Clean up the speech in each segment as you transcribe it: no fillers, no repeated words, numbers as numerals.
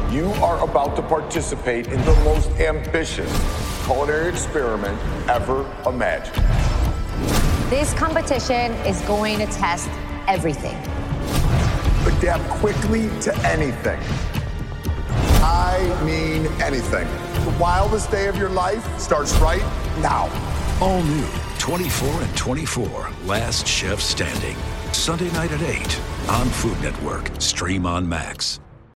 You are about to participate in the most ambitious culinary experiment ever imagined. This competition is going to test everything. Adapt quickly to anything. I mean anything. The wildest day of your life starts right now. All new 24 and 24, Last Chef Standing. Sunday night at 8 on Food Network. Stream on Max.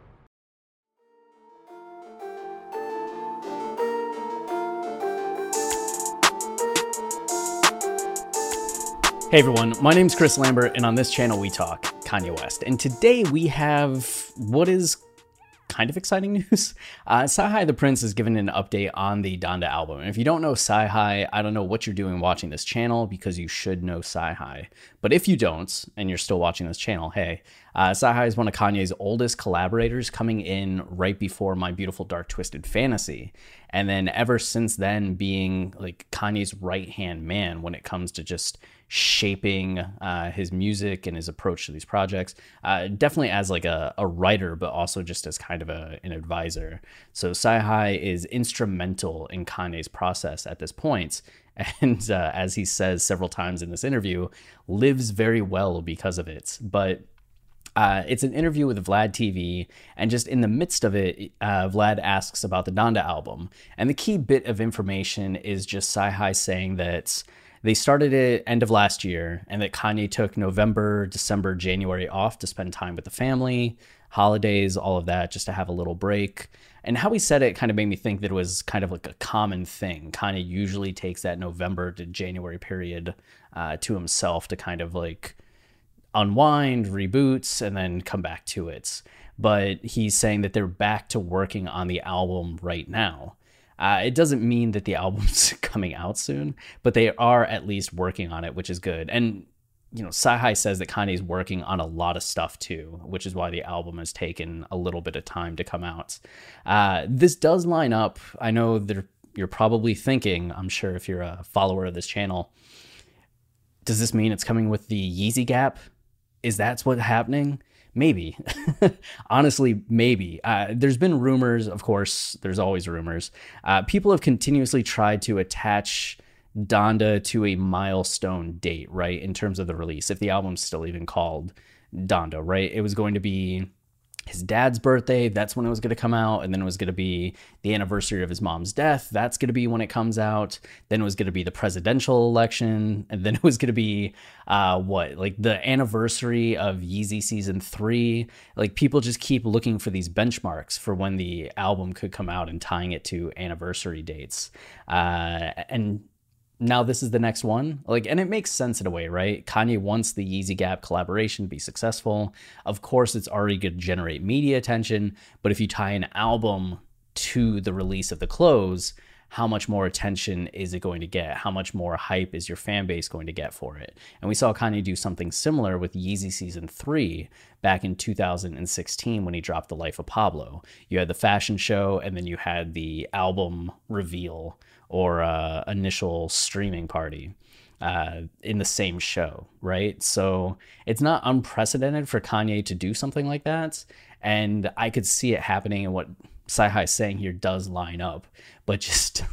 Hey everyone, my name's Chris Lambert, and on this channel we talk Kanye West. And today we have what is kind of exciting news. CyHi the Prynce has given an update on the Donda album. And if you don't know CyHi, I don't know what you're doing watching this channel, because you should know CyHi. But if you don't, and you're still watching this channel, hey, CyHi is one of Kanye's oldest collaborators, coming in right before My Beautiful Dark Twisted Fantasy. And then ever since then being like Kanye's right-hand man when it comes to just shaping his music and his approach to these projects, definitely as like a writer, but also just as kind of an advisor. So CyHi is instrumental in Kanye's process at this point, and as he says several times in this interview, lives very well because of it. But it's an interview with Vlad TV, and just in the midst of it, Vlad asks about the Donda album, and the key bit of information is just CyHi saying that they started it end of last year, and that Kanye took November, December, January off to spend time with the family, holidays, all of that, just to have a little break. And how he said it kind of made me think that it was kind of like a common thing. Kanye usually takes that November to January period to himself to kind of like unwind, reboots, and then come back to it. But he's saying that they're back to working on the album right now. It doesn't mean that the album's coming out soon, but they are at least working on it, which is good. And, you know, CyHi says that Kanye's working on a lot of stuff too, which is why the album has taken a little bit of time to come out. This does line up. I know that you're probably thinking, I'm sure if you're a follower of this channel, does this mean it's coming with the Yeezy Gap? Is that what's happening? Maybe. Honestly, maybe. There's been rumors, of course, there's always rumors. People have continuously tried to attach Donda to a milestone date, right, in terms of the release, if the album's still even called Donda, right? It was going to be his dad's birthday, that's when it was going to come out, and then it was going to be the anniversary of his mom's death, that's going to be when it comes out, then it was going to be the presidential election, and then it was going to be like the anniversary of Yeezy season 3. Like, people just keep looking for these benchmarks for when the album could come out and tying it to anniversary dates, and now this is the next one. Like, and it makes sense in a way, right? Kanye wants the Yeezy Gap collaboration to be successful. Of course, it's already going to generate media attention, but if you tie an album to the release of the close, how much more attention is it going to get? How much more hype is your fan base going to get for it? And we saw Kanye do something similar with Yeezy Season 3 back in 2016 when he dropped The Life of Pablo. You had the fashion show, and then you had the album reveal or initial streaming party in the same show, right? So it's not unprecedented for Kanye to do something like that. And I could see it happening, and what CyHi is saying here does line up. But just,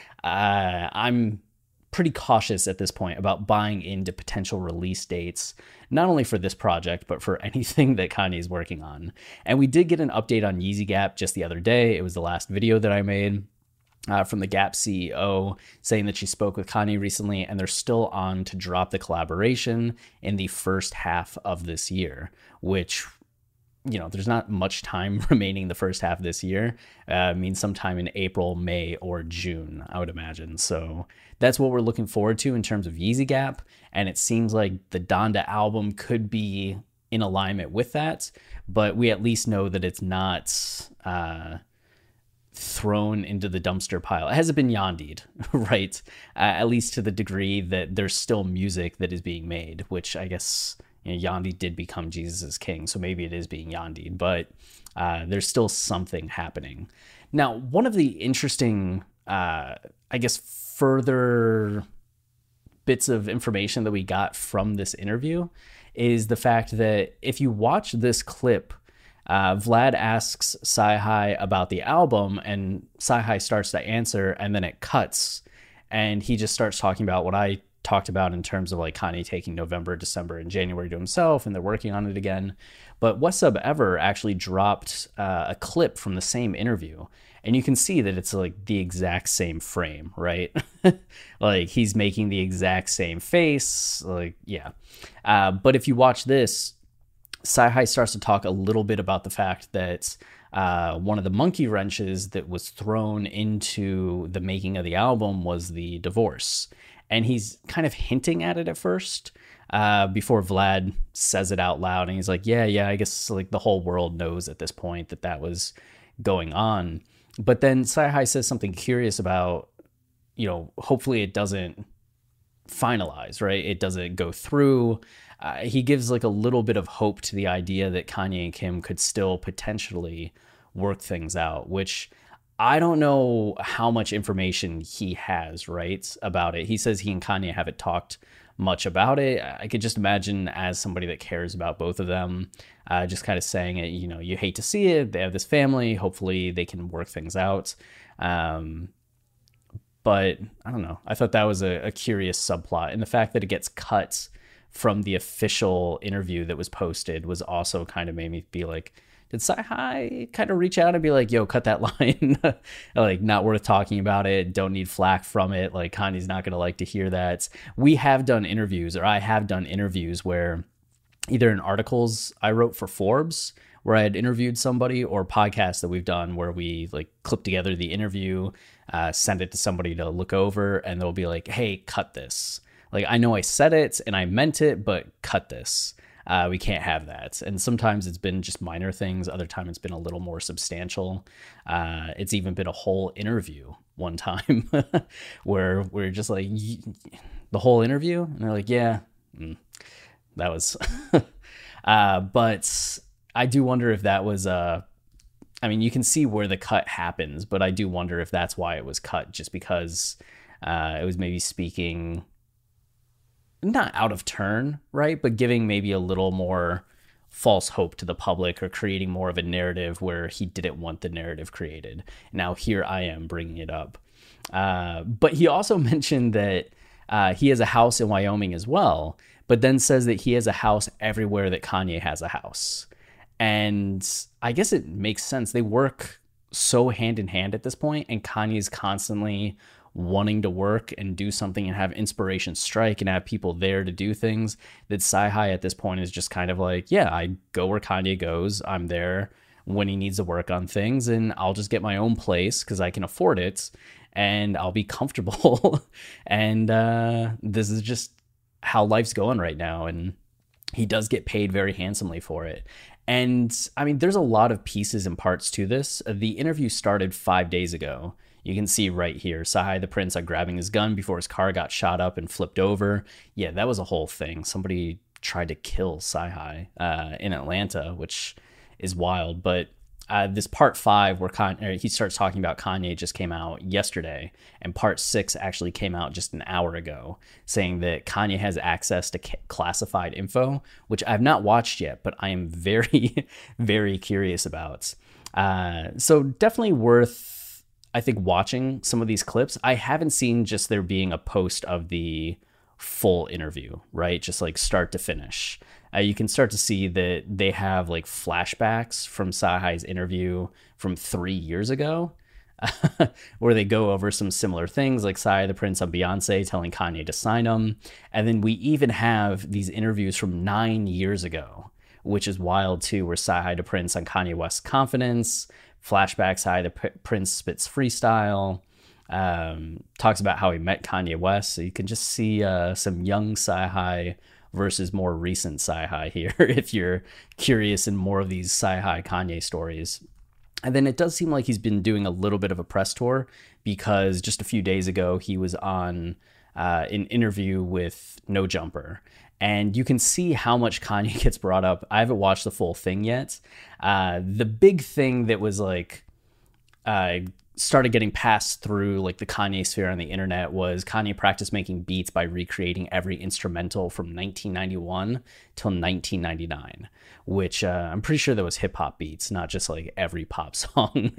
I'm pretty cautious at this point about buying into potential release dates, not only for this project, but for anything that Kanye is working on. And we did get an update on Yeezy Gap just the other day. It was the last video that I made. From the Gap CEO, saying that she spoke with Kanye recently, and they're still on to drop the collaboration in the first half of this year, which, you know, there's not much time remaining the first half of this year. Means sometime in April, May, or June, I would imagine. So that's what we're looking forward to in terms of Yeezy Gap, and it seems like the Donda album could be in alignment with that, but we at least know that it's not thrown into the dumpster pile. It hasn't been yandied, right? At least to the degree that there's still music that is being made, which I guess, you know, Yandhi did become Jesus is King, so maybe it is being yandied, but there's still something happening. Now, one of the interesting, I guess, further bits of information that we got from this interview is the fact that if you watch this clip Vlad asks Sci-Hi about the album, and Sci-Hi starts to answer, and then it cuts, and he just starts talking about what I talked about in terms of like Kanye taking November, December, and January to himself, and they're working on it again. But What's Up Ever actually dropped a clip from the same interview, and you can see that it's like the exact same frame, right? Like he's making the exact same face, like, yeah. But if you watch this, Sci-Hi starts to talk a little bit about the fact that one of the monkey wrenches that was thrown into the making of the album was the divorce. And he's kind of hinting at it at first before Vlad says it out loud. And he's like, yeah, I guess like the whole world knows at this point that that was going on. But then Sci-Hi says something curious about, hopefully it doesn't finalize, right? It doesn't go through. He gives like a little bit of hope to the idea that Kanye and Kim could still potentially work things out, which I don't know how much information he has, right, about it. He says he and Kanye haven't talked much about it. I could just imagine, as somebody that cares about both of them, just kind of saying it, you hate to see it. They have this family. Hopefully they can work things out. But I don't know. I thought that was a curious subplot. And the fact that it gets cut from the official interview that was posted was also kind of made me be like, did Sci-Hi kind of reach out and be like, yo, cut that line? Like, not worth talking about it. Don't need flack from it. Like, Kanye's not going to like to hear that. We have done interviews, or I have done interviews where either in articles I wrote for Forbes where I had interviewed somebody, or podcasts that we've done where we like clip together the interview, send it to somebody to look over, and they'll be like, hey, cut this. Like, I know I said it and I meant it, but cut this. We can't have that. And sometimes it's been just minor things. Other times it's been a little more substantial. It's even been a whole interview one time where we're just like, the whole interview? And they're like, yeah, that was... But I do wonder if that was... you can see where the cut happens, but I do wonder if that's why it was cut, just because it was maybe speaking... not out of turn, right? But giving maybe a little more false hope to the public, or creating more of a narrative where he didn't want the narrative created. Now here I am bringing it up. But he also mentioned that he has a house in Wyoming as well, but then says that he has a house everywhere that Kanye has a house. And I guess it makes sense. They work so hand in hand at this point, and Kanye's constantly wanting to work and do something and have inspiration strike and have people there to do things, that Sci-Hi at this point is just kind of like, yeah, I go where Kanye goes. I'm there when he needs to work on things, and I'll just get my own place because I can afford it and I'll be comfortable. And this is just how life's going right now. And he does get paid very handsomely for it. And there's a lot of pieces and parts to this. The interview started 5 days ago. You can see right here, Sci-Hi the Prince grabbing his gun before his car got shot up and flipped over. Yeah, that was a whole thing. Somebody tried to kill Sci-Hi in Atlanta, which is wild. But this part 5, where he starts talking about Kanye, just came out yesterday. And part 6 actually came out just an hour ago, saying that Kanye has access to classified info, which I've not watched yet, but I am very, very curious about. So definitely worth, I think, watching some of these clips. I haven't seen just there being a post of the full interview, right? Just like start to finish. You can start to see that they have like flashbacks from Sci-Hi's interview from 3 years ago, where they go over some similar things, like Sci-Hi the Prince on Beyonce telling Kanye to sign them. And then we even have these interviews from 9 years ago, which is wild too, where Sci-Hi the Prince on Kanye West's Confidence, flashbacks, Sci-Hi the Prince spits freestyle, talks about how he met Kanye West. So you can just see some young Sci-Hi versus more recent Sci-Hi here, if you're curious in more of these Sci-Hi Kanye stories. And then it does seem like he's been doing a little bit of a press tour, because just a few days ago he was on an interview with No Jumper. And you can see how much Kanye gets brought up. I haven't watched the full thing yet. The big thing that was like started getting passed through like the Kanye sphere on the internet was Kanye practiced making beats by recreating every instrumental from 1991 till 1999, which I'm pretty sure that was hip hop beats, not just like every pop song.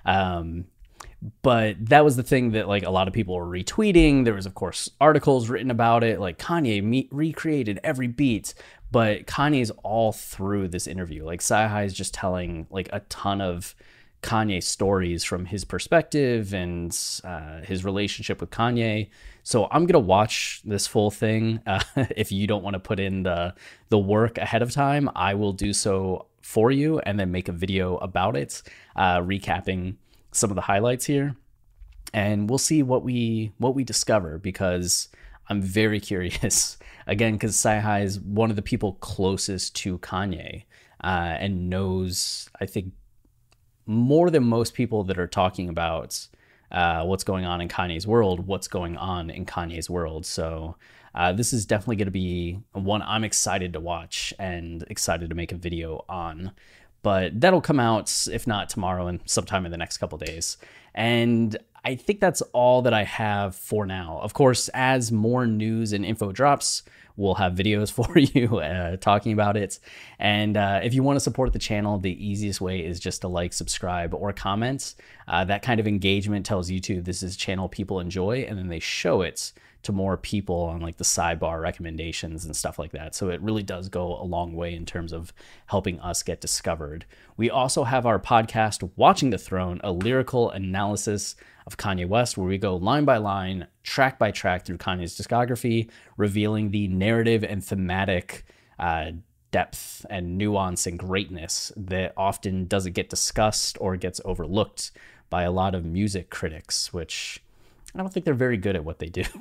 But that was the thing that like a lot of people were retweeting. There was, of course, articles written about it, like Kanye recreated every beat. But Kanye's all through this interview. Like Sci-Hi is just telling like a ton of Kanye stories from his perspective and his relationship with Kanye. So I'm going to watch this full thing. If you don't want to put in the work ahead of time, I will do so for you and then make a video about it, recapping some of the highlights here. And we'll see what we discover, because I'm very curious. Again, because Sci-Hi is one of the people closest to Kanye and knows, I think, more than most people that are talking about what's going on in Kanye's world, what's going on in Kanye's world. So this is definitely going to be one I'm excited to watch and excited to make a video on. But that'll come out, if not tomorrow, and sometime in the next couple days. And I think that's all that I have for now. Of course, as more news and info drops, we'll have videos for you talking about it. And if you want to support the channel, the easiest way is just to like, subscribe, or comment. That kind of engagement tells YouTube this is a channel people enjoy, and then they show it to more people on like the sidebar recommendations and stuff like that. So it really does go a long way in terms of helping us get discovered. We also have our podcast, Watching the Throne, a lyrical analysis of Kanye West, where we go line by line, track by track through Kanye's discography, revealing the narrative and thematic depth and nuance and greatness that often doesn't get discussed or gets overlooked by a lot of music critics, which I don't think they're very good at what they do.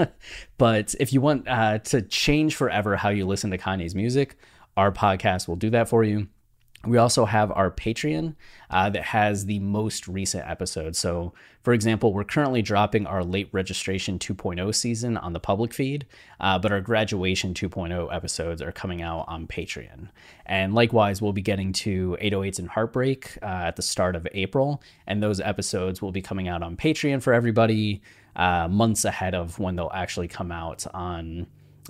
But if you want to change forever how you listen to Kanye's music, our podcast will do that for you. We also have our Patreon that has the most recent episodes. So, for example, we're currently dropping our late registration 2.0 season on the public feed, but our graduation 2.0 episodes are coming out on Patreon. And likewise, we'll be getting to 808s and Heartbreak at the start of April, and those episodes will be coming out on Patreon for everybody months ahead of when they'll actually come out on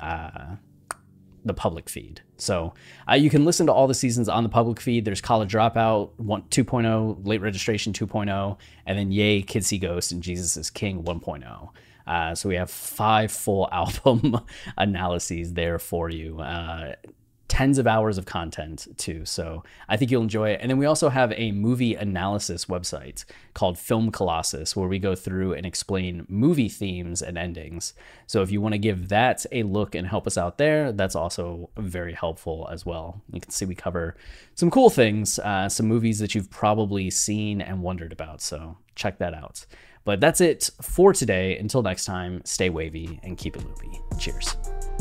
the public feed. So you can listen to all the seasons on the public feed. There's College Dropout 2.0, Late Registration 2.0, and then Yay, Kids See Ghosts, and Jesus is King 1.0. So we have 5 full album analyses there for you. Tens of hours of content too. So I think you'll enjoy it. And then we also have a movie analysis website called Film Colossus, where we go through and explain movie themes and endings. So if you want to give that a look and help us out there, that's also very helpful as well. You can see we cover some cool things, some movies that you've probably seen and wondered about. So check that out. But that's it for today. Until next time, stay wavy and keep it loopy. Cheers.